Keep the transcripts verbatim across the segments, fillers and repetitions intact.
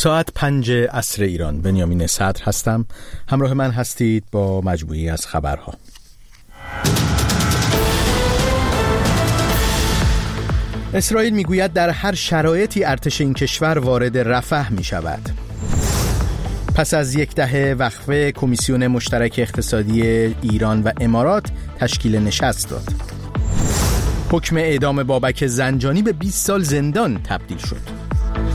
ساعت پنج عصر ایران. بنیامین صدر هستم. همراه من هستید با مجموعی از خبرها. اسرائیل میگوید در هر شرایطی ارتش این کشور وارد رفح می شود. پس از یک دهه وقفه کمیسیون مشترک اقتصادی ایران و امارات تشکیل نشست داد. حکم اعدام بابک زنجانی به بیست سال زندان تبدیل شد.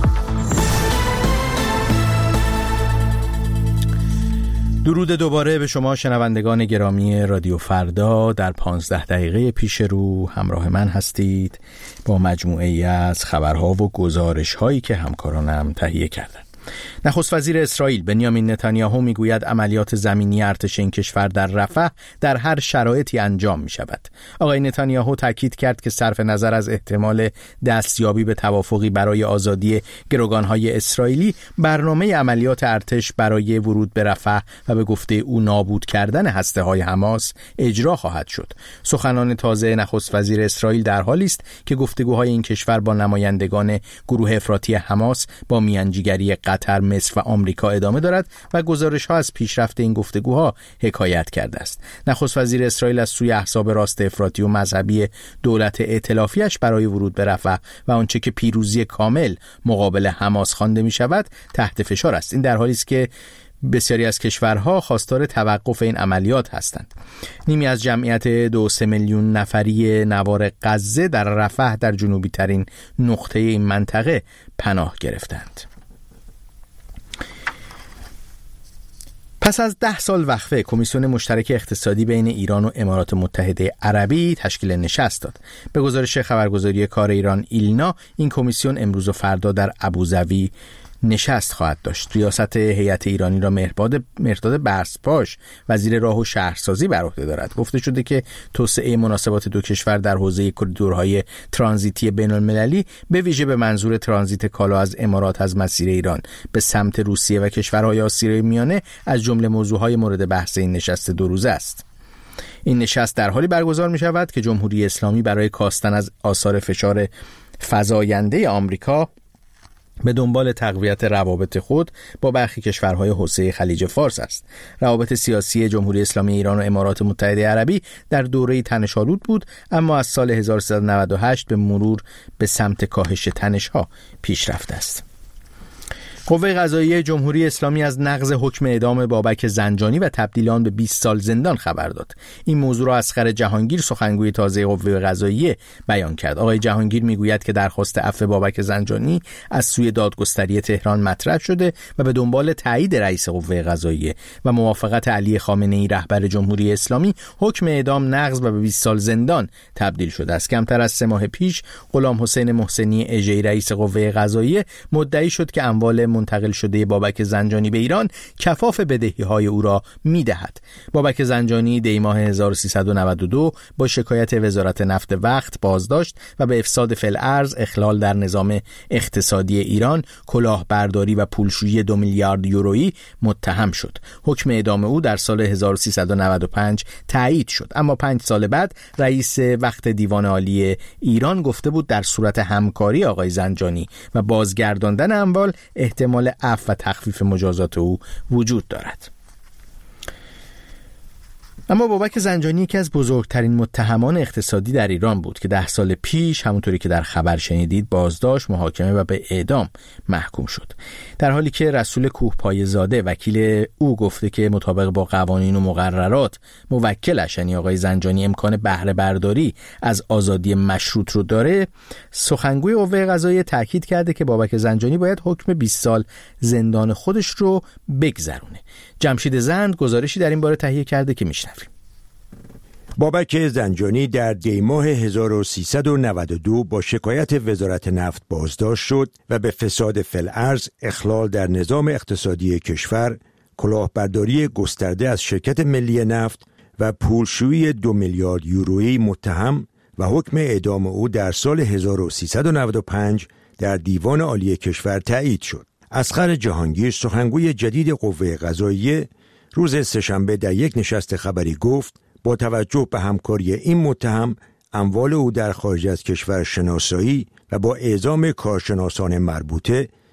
درود دوباره به شما شنوندگان گرامی رادیو فردا. در پانزده دقیقه پیش رو همراه من هستید با مجموعه ای از خبرها و گزارش هایی که همکارانم تهیه کردند. نخست وزیر اسرائیل بنیامین نتانیاهو میگوید عملیات زمینی ارتش این کشور در رفح در هر شرایطی انجام می شود. آقای نتانیاهو تاکید کرد که صرف نظر از احتمال دستیابی به توافقی برای آزادی گروگانهای اسرائیلی، برنامه عملیات ارتش برای ورود به رفح و به گفته او نابود کردن هسته های حماس اجرا خواهد شد. سخنان تازه نخست وزیر اسرائیل در حالی است که گفتگوهای این کشور با نمایندگان گروه افراطی حماس با میانجیگری قطر، مصر و آمریکا ادامه دارد و گزارش‌ها از پیشرفت این گفتگوها حکایت کرده است. نخست وزیر اسرائیل از سوی احزاب راست افراطی و مذهبی دولت ائتلافیش برای ورود به رفح و آنچه که پیروزی کامل مقابل حماس خوانده می‌شود تحت فشار است. این در حالی است که بسیاری از کشورها خواستار توقف این عملیات هستند. نیمی از جمعیت دو سه میلیون نفری نوار غزه در رفح در جنوبی ترین نقطه این منطقه پناه گرفتند. پس از ده سال وقفه کمیسیون مشترک اقتصادی بین ایران و امارات متحده عربی تشکیل نشست داد. به گزارش خبرگزاری کار ایران ایلنا، این کمیسیون امروز و فردا در ابوظبی نشست خواهد داشت. ریاست هیئت ایرانی را مهرداد مهرداد برسپاش وزیر راه و شهرسازی بر عهده دارد. گفته شده که توسعه مناسبات دو کشور در حوزه کریدورهای ترانزیتی بین‌المللی به ویژه به منظور ترانزیت کالا از امارات از مسیر ایران به سمت روسیه و کشورهای آسیای میانه از جمله موضوعهای مورد بحث این نشست دو روزه است. این نشست در حالی برگزار می شود که جمهوری اسلامی برای کاستن از آثار فشار فزاینده آمریکا به دنبال تقویت روابط خود با برخی کشورهای حوزه خلیج فارس است. روابط سیاسی جمهوری اسلامی ایران و امارات متحده عربی در دوره تنش‌آلود بود، اما از سال هزار و سیصد و نود و هشت به مرور به سمت کاهش تنش‌ها پیش رفته است. قوه قضاییه جمهوری اسلامی از نقض حکم اعدام بابک زنجانی و تبدیل آن به بیست سال زندان خبر داد. این موضوع را اصغر جهانگیر، سخنگوی تازه قوه قضاییه، بیان کرد. آقای جهانگیر میگوید که درخواست عفو بابک زنجانی از سوی دادگستری تهران مطرح شده و به دنبال تایید رئیس قوه قضاییه و موافقت علی خامنه‌ای رهبر جمهوری اسلامی، حکم اعدام نقض و به بیست سال زندان تبدیل شده است. کمتر از سه ماه پیش غلام حسین محسنی اژه‌ای رئیس قوه قضاییه مدعی شد که اموال منتقل شده بابک زنجانی به ایران کفاف بدهی‌های او را می‌دهد. بابک زنجانی دی ماه هزار و سیصد و نود و دو با شکایت وزارت نفت وقت بازداشت و به افساد فی الارض، اخلال در نظام اقتصادی ایران، کلاهبرداری و پولشویی دو میلیارد یورویی متهم شد. حکم اعدام او در سال هزار و سیصد و نود و پنج تایید شد، اما پنج سال بعد رئیس وقت دیوان عالی ایران گفته بود در صورت همکاری آقای زنجانی و بازگرداندن اموال احتمال عفو و تخفیف مجازات او وجود دارد. اما بابک زنجانی یکی از بزرگترین متهمان اقتصادی در ایران بود که ده سال پیش همونطوری که در خبر شنیدید بازداشت، محاکمه و به اعدام محکوم شد. در حالی که رسول کوهپایه‌زاده وکیل او گفته که مطابق با قوانین و مقررات موکلش یعنی آقای زنجانی امکان بهره برداری از آزادی مشروط رو داره، سخنگوی قوه قضاییه تاکید کرده که بابک زنجانی باید حکم بیست سال زندان خودش رو بگذرونه. جمشید زند گزارشی در این باره تهیه کرده که میشنویم. بابک زنجانی در دی ماه هزار و سیصد و نود و دو با شکایت وزارت نفت بازداشت شد و به فساد فی الارض، اخلال در نظام اقتصادی کشور، کلاهبرداری گسترده از شرکت ملی نفت و پولشویی دو میلیارد یورویی متهم و حکم اعدام او در سال هزار و سیصد و نود و پنج در دیوان عالی کشور تایید شد. اصغر جهانگیر، سخنگوی جدید قوه قضاییه، روز سه‌شنبه در یک نشست خبری گفت با توجه به همکاری این متهم، اموال او در خارج از کشور شناسایی و با اعزام کارشناسان مربوطه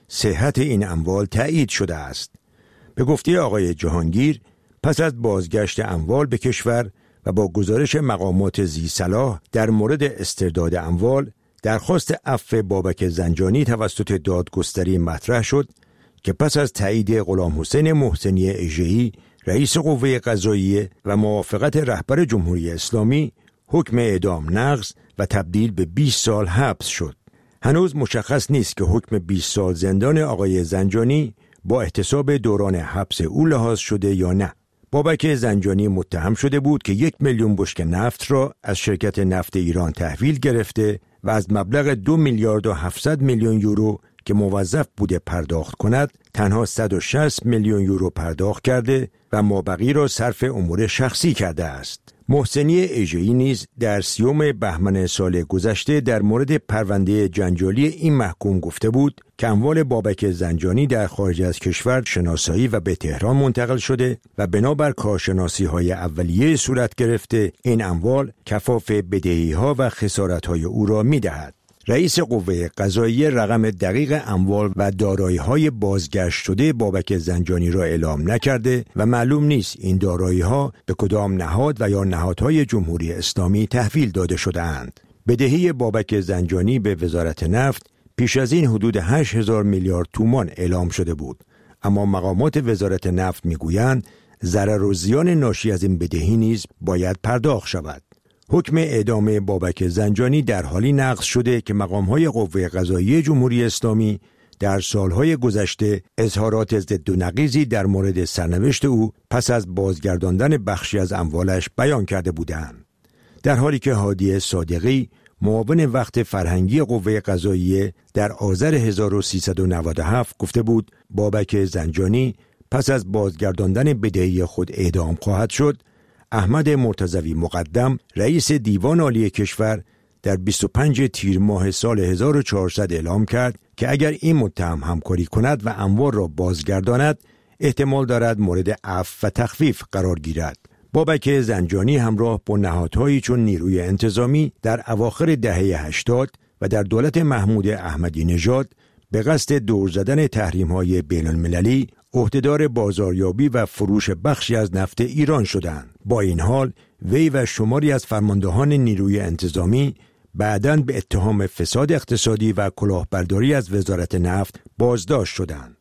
صحت این اموال تایید شده است. به گفته آقای جهانگیر، پس از بازگشت اموال به کشور و با گزارش مقامات ذی‌صلاح در مورد استرداد اموال، درخواست عفو بابک زنجانی توسط دادگستری مطرح شد که پس از تایید غلام حسین محسنی اژه‌ای رئیس قوه قضاییه و موافقت رهبر جمهوری اسلامی، حکم اعدام نقض و تبدیل به بیست سال حبس شد. هنوز مشخص نیست که حکم بیست سال زندان آقای زنجانی با احتساب دوران حبس او لحاظ شده یا نه. بابک زنجانی متهم شده بود که یک میلیون بشکه نفت را از شرکت نفت ایران تحویل گرفته و از مبلغ دو میلیارد و هفتصد میلیون یورو که موظف بوده پرداخت کند تنها صد و شصت میلیون یورو پرداخت کرده و مابقی را صرف امور شخصی کرده است. محسنی اژه‌ای نیز در سیوم بهمن سال گذشته در مورد پرونده جنجالی این محکوم گفته بود که اموال بابک زنجانی در خارج از کشور شناسایی و به تهران منتقل شده و بنابر کارشناسی‌های اولیه صورت گرفته این اموال کفاف بدهی‌ها و خسارت‌های او را می‌دهد. رئیس قوه قضاییه رقم دقیق اموال و دارایی‌های بازگشت شده بابک زنجانی را اعلام نکرده و معلوم نیست این دارایی‌ها به کدام نهاد و یا نهادهای جمهوری اسلامی تحویل داده شده‌اند. بدهی بابک زنجانی به وزارت نفت پیش از این حدود هشت هزار میلیارد تومان اعلام شده بود، اما مقامات وزارت نفت میگویند ضرر و زیان ناشی از این بدهی نیز باید پرداخت شود. حکم اعدام بابک زنجانی در حالی نقض شده که مقام‌های قوه قضاییه جمهوری اسلامی در سالهای گذشته اظهارات ضد و نقیضی در مورد سرنوشت او پس از بازگرداندن بخشی از اموالش بیان کرده بودند. در حالی که هادی صادقی معاون وقت فرهنگی قوه قضاییه در آذر هزار و سیصد و نود و هفت گفته بود بابک زنجانی پس از بازگرداندن بدهی خود اعدام خواهد شد، احمد مرتضوی مقدم رئیس دیوان عالی کشور در بیست و پنجم تیر ماه سال هزار و چهارصد اعلام کرد که اگر این متهم همکاری کند و اموال را بازگرداند احتمال دارد مورد عفو و تخفیف قرار گیرد. بابک زنجانی همراه با نهادهایی چون نیروی انتظامی در اواخر دهه هشتاد و در دولت محمود احمدی نژاد به قصد دور زدن تحریم‌های بین‌المللی عهدهدار بازاریابی و فروش بخشی از نفت ایران شدند. با این حال وی و شماری از فرماندهان نیروی انتظامی بعداً به اتهام فساد اقتصادی و کلاهبرداری از وزارت نفت بازداشت شدند.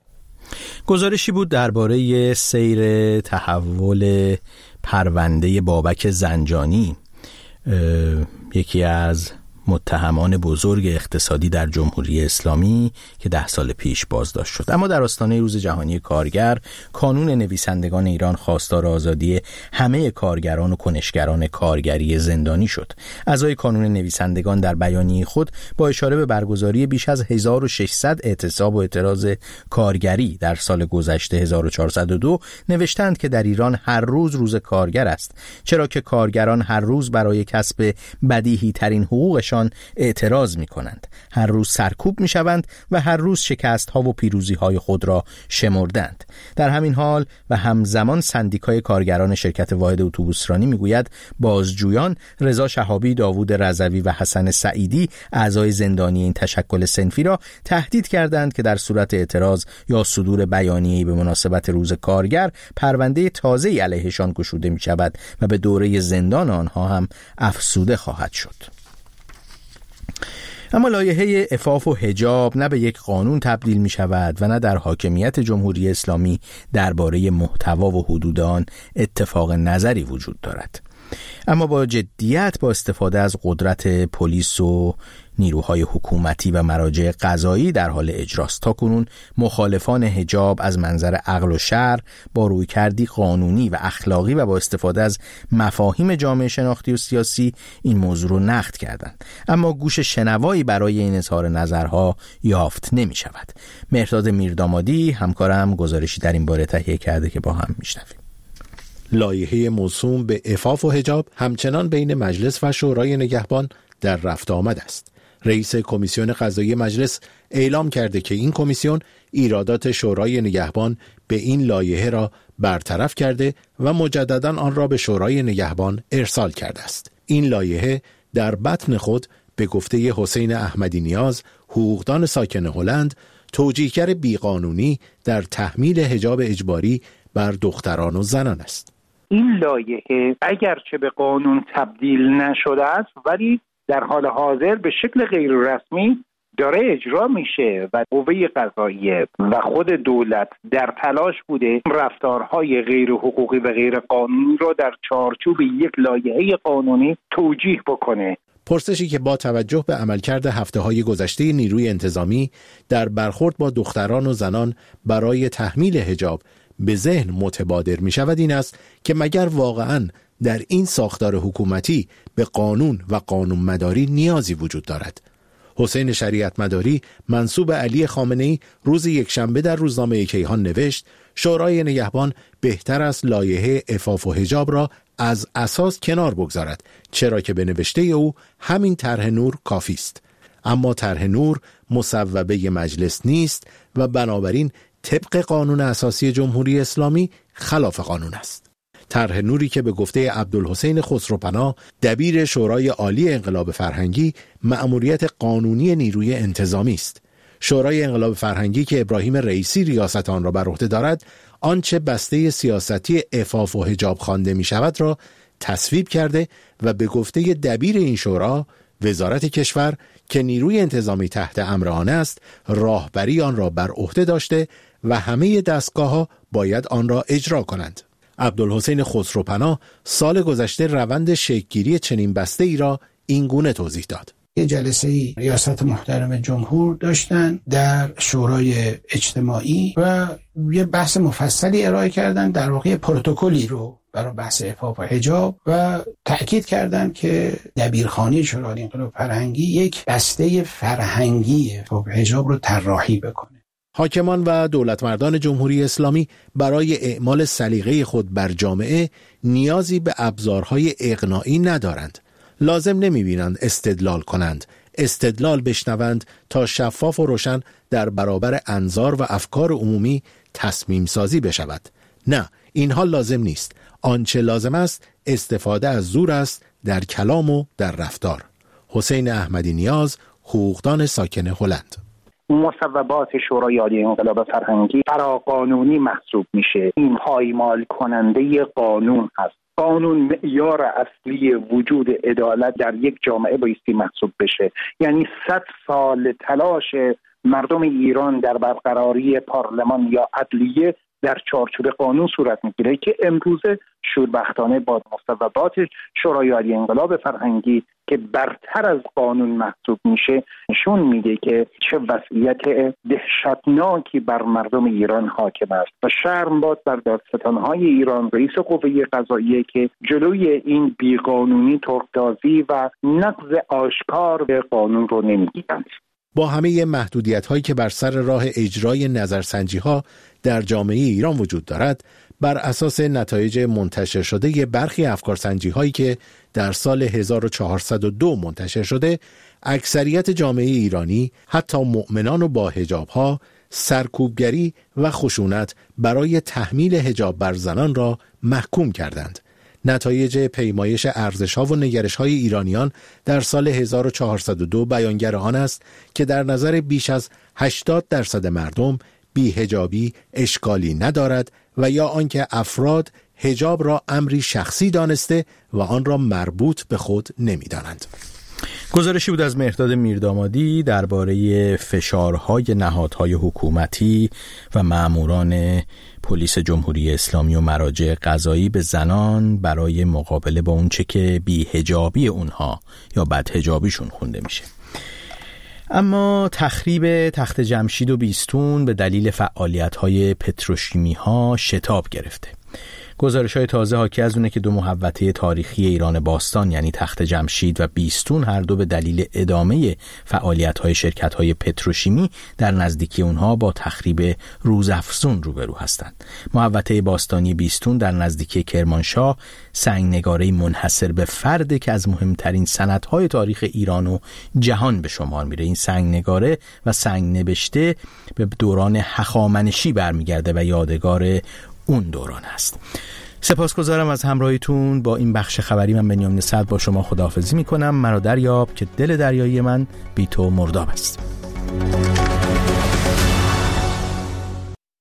گزارشی بود درباره سیر تحول پرونده بابک زنجانی، یکی از متهمان بزرگ اقتصادی در جمهوری اسلامی که ده سال پیش بازداشت شد. اما در آستانه روز جهانی کارگر، کانون نویسندگان ایران خواستار آزادی همه کارگران و کنشگران کارگری زندانی شد. اعضای کانون نویسندگان در بیانیه خود با اشاره به برگزاری بیش از هزار و ششصد اعتصاب و اعتراض کارگری در سال گذشته هزار و چهارصد و دو نوشتند که در ایران هر روز روز کارگر است، چرا که کارگران هر روز برای کسب بدیهی ترین حقوقشان اعتراض می کنند. هر روز سرکوب می شوند و هر روز شکست ها و پیروزی های خود را شمردند. در همین حال و همزمان سندیکای کارگران شرکت واحد اتوبوسرانی می گوید بازجویان رضا شهابی، داوود رضوی و حسن سعیدی، اعضای زندانی این تشکل صنفی را تهدید کردند که در صورت اعتراض یا صدور بیانیه‌ای به مناسبت روز کارگر پرونده تازه‌ای علیهشان گشوده می شود و به دوره زندان آنها هم افزوده خواهد شد. اما لایحه عفاف و حجاب نه به یک قانون تبدیل می شود و نه در حاکمیت جمهوری اسلامی درباره محتوا و حدود آن اتفاق نظری وجود دارد، اما با جدیت با استفاده از قدرت پلیس و نیروهای حکومتی و مراجع قضایی در حال اجراست. تاکنون مخالفان حجاب از منظر عقل و شرع با رویکردی قانونی و اخلاقی و با استفاده از مفاهیم جامعه شناختی و سیاسی این موضوع رو نقد کردند، اما گوش شنوایی برای این اظهار نظرها یافت نمی شود. مهرداد میردامادی همکارم گزارشی در این باره تهیه کرده که با هم میشنویم. لایحه موسوم به عفاف و حجاب همچنان بین مجلس و شورای نگهبان در رفت آمد است. رئیس کمیسیون قضایی مجلس اعلام کرده که این کمیسیون ایرادات شورای نگهبان به این لایحه را برطرف کرده و مجدداً آن را به شورای نگهبان ارسال کرده است. این لایحه در بطن خود به گفته حسین احمدی نیاز، حقوقدان ساکن هلند، توجیهگر بیقانونی در تحمیل حجاب اجباری بر دختران و زنان است. این لایحه اگرچه به قانون تبدیل نشده است ولی در حال حاضر به شکل غیر رسمی داره اجرا میشه و قوه قضاییه و خود دولت در تلاش بوده رفتارهای غیر حقوقی و غیر قانونی رو در چارچوب یک لایحه قانونی توجیه بکنه. پرسشی که با توجه به عملکرد هفته‌های گذشته نیروی انتظامی در برخورد با دختران و زنان برای تحمیل حجاب به ذهن متبادر می شود این است که مگر واقعاً در این ساختار حکومتی به قانون و قانون مداری نیازی وجود دارد؟ حسین شریعت مداری منسوب علی خامنه‌ای روز یکشنبه در روزنامه کیهان نوشت شورای نگهبان بهتر است لایحه عفاف و حجاب را از اساس کنار بگذارد، چرا که به نوشته او همین طرح نور کافی است. اما طرح نور مصوبه مجلس نیست و بنابراین طبق قانون اساسی جمهوری اسلامی خلاف قانون است. طرح نوری که به گفته عبدالحسین خسروپناه دبیر شورای عالی انقلاب فرهنگی مأموریت قانونی نیروی انتظامی است. شورای انقلاب فرهنگی که ابراهیم رئیسی ریاست آن را بر عهده دارد آنچه بسته سیاستی عفاف و حجاب خوانده می شود را تصویب کرده و به گفته دبیر این شورا وزارت کشور که نیروی انتظامی تحت امر آن است راهبری آن را بر عهده داشته و همه دستگاه‌ها باید آن را اجرا کنند. عبدالحسین خسروپناه سال گذشته روند شکل‌گیری چنین بسته ای را این گونه توضیح داد. یه جلسه ای ریاست محترم جمهور داشتن در شورای اجتماعی و یه بحث مفصلی ارائه کردن، در واقع پروتکلی رو برای بحث عفاف و حجاب و تأکید کردن که دبیرخانه شورای انقلاب فرهنگی یک بسته فرهنگی عفاف و حجاب رو طراحی بکنه. حاکمان و دولتمردان جمهوری اسلامی برای اعمال سلیقه خود بر جامعه نیازی به ابزارهای اقناعی ندارند. لازم نمی‌بینند استدلال کنند، استدلال بشنوند تا شفاف و روشن در برابر انظار و افکار عمومی تصمیم سازی بشود. نه، اینها لازم نیست. آنچه لازم است استفاده از زور است در کلام و در رفتار. حسین احمدی نیاز، حقوقدان ساکن هلند. مصوبات شورای عالی انقلاب فرهنگی فراقانونی محسوب میشه. این پایمال کننده قانون هست. قانون معیار اصلی وجود عدالت در یک جامعه بایستی محسوب بشه. یعنی صد سال تلاش مردم ایران در برقراری پارلمان یا عدلیه در چارچوب قانون صورت میگیره که امروزه شوربختانه با مصوبات شورای عالی انقلاب فرهنگی که برتر از قانون محسوب میشه نشون میده که چه وضعیت دهشتناکی بر مردم ایران حاکم است و شرم باد بر دادستانهای ایران، رئیس قوه قضاییه که جلوی این بیقانونی، ترک‌تازی و نقض آشکار به قانون رو نمیگیرند. با همه محدودیت هایی که بر سر راه اجرای نظرسنجی ها در جامعه ایران وجود دارد، بر اساس نتایج منتشر شده برخی افکارسنجی هایی که در سال هزار و چهارصد و دو منتشر شده، اکثریت جامعه ایرانی حتی مؤمنان و با حجاب ها سرکوبگری و خشونت برای تحمیل حجاب بر زنان را محکوم کردند. نتایج پیمایش ارزش‌ها و نگرش‌های ایرانیان در سال هزار و چهارصد و دو بیانگر آن است که در نظر بیش از هشتاد درصد مردم بی‌حجابی اشکالی ندارد و یا آنکه افراد حجاب را امری شخصی دانسته و آن را مربوط به خود نمی‌دانند. گزارشی بود از مهرداد میردامادی درباره فشارهای نهادهای حکومتی و ماموران پلیس جمهوری اسلامی و مراجع قضایی به زنان برای مقابله با اونچه که بی‌حجابی اونها یا بدحجابیشون خونده میشه. اما تخریب تخت جمشید و بیستون به دلیل فعالیت‌های پتروشیمی‌ها شتاب گرفته. گزارش‌های تازه حاکی از اونه که دو محوطه تاریخی ایران باستان یعنی تخت جمشید و بیستون هر دو به دلیل ادامه فعالیت‌های شرکت‌های پتروشیمی در نزدیکی اونها با تخریب روزافزون روبرو هستند. محوطه باستانی بیستون در نزدیکی کرمانشاه سنگنگاره‌ای منحصر به فرد که از مهمترین سندهای تاریخ ایران و جهان به شمار میره. این سنگنگاره و سنگ نبشته به دوران هخامنشی برمیگرده و یادگار اون دوران است. سپاسگزارم از همراهیتون با این بخش خبری. من بنیامین صدر با شما خداحافظی میکنم. مرا دریاب که دل دریایی من بی تو مرداب است.